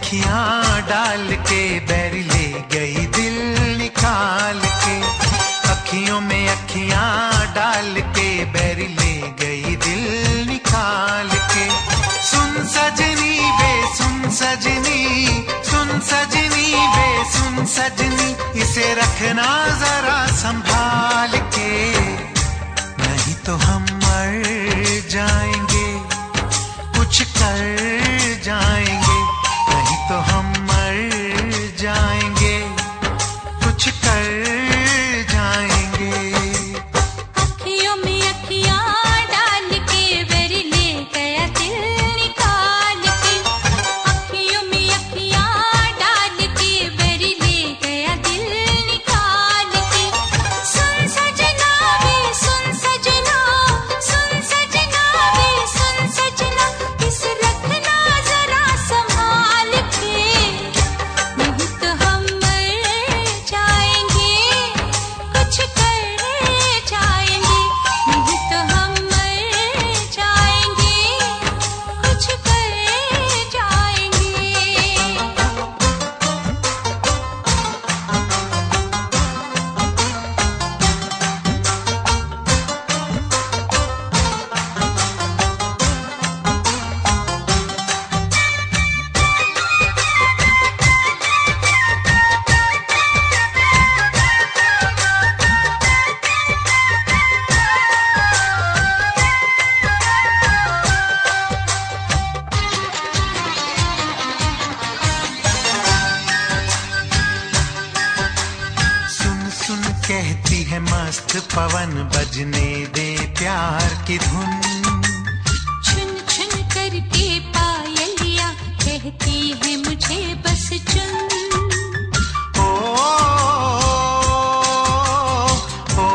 अखियां डाल के बैरी ले गई दिल निकाल के। अखियों में अखियां डाल के बैरी ले गई दिल निकाल के। सुन सजनी वे सुन सजनी, सुन सजनी वे सुन सजनी, इसे रखना जरा संभाल के, नहीं तो हम मर जाएंगे, कुछ कर जाएंगे, नहीं तो हम मर जाएंगे, कुछ कर जाएंगे। अखियों में अखियां डाल के बैरी ले गया दिल निकाल के। अखियों में अखियां डाल के बैरी ले गया दिल निकाल के। सुन सजना वे सुन सजना, सुन सजना वे सुन सजना, इसे रखना जरा संभाल के, नहीं तो हम मर जाएंगे, कुछ कर जाएंगे, नहीं तो हम मर जाएंगे, कुछ कर जाएंगे। सुन सुन कहती है मस्त पवन, बजने दे प्यार की धुन। छुन छुन करके पायलिया कहती है मुझे बस चुन। ओ, ओ,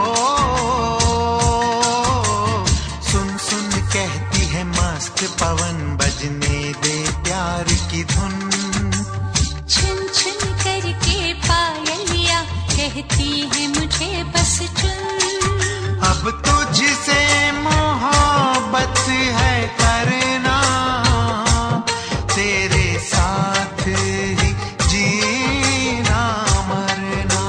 सुन सुन कहती है मस्त पवन, बजने दे प्यार की धुन। छुन छुन करके पायलिया कहती है मुझे बस चुन। अब तुझसे मोहब्बत है करना, तेरे साथ ही जीना मरना।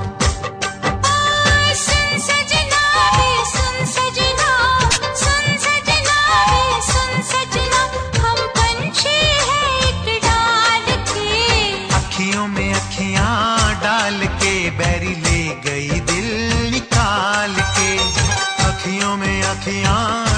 सुन सजना वे सुन सजना, सुन सजना वे सुन सजना, हम पंछी हैं एक डाल के। अखियों में अखियां डाल के बैरी ले गई दिल निकाल के। अखियों में अखियां